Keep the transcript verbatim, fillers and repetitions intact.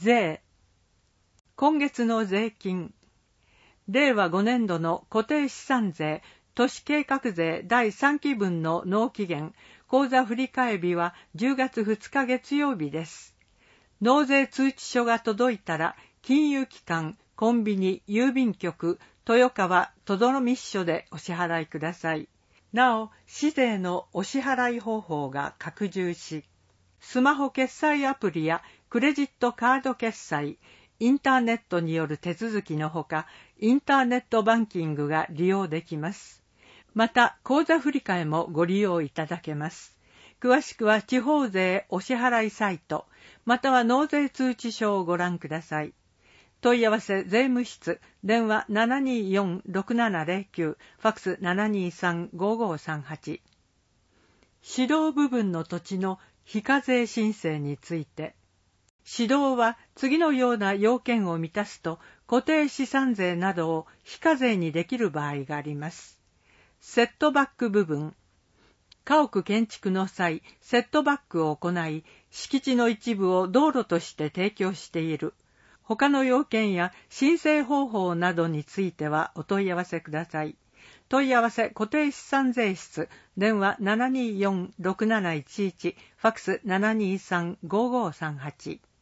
税。今月の税金。れいわごねんどの固定資産税、都市計画税だいさんきぶんの納期限、口座振替日はじゅうがつふつか月曜日です。納税通知書が届いたら、金融機関、コンビニ、郵便局、豊川、とどろみ支所でお支払いください。なお、市税のお支払い方法が拡充し、スマホ決済アプリやクレジットカード決済、インターネットによる手続きのほか、インターネットバンキングが利用できます。また、口座振替もご利用いただけます。詳しくは地方税お支払いサイト、または納税通知書をご覧ください。問い合わせ税務室、電話 ななにーよんろくななゼロきゅう、ファックス ななにーさんごごさんはち。指導部分の土地の非課税申請について、指導は次のような要件を満たすと固定資産税などを非課税にできる場合があります。セットバック部分。家屋建築の際、セットバックを行い、敷地の一部を道路として提供している。他の要件や申請方法などについてはお問い合わせください。問い合わせ固定資産税室、電話 ななにーよんろくなないちいち、ファックス ななにーさんごごさんはち。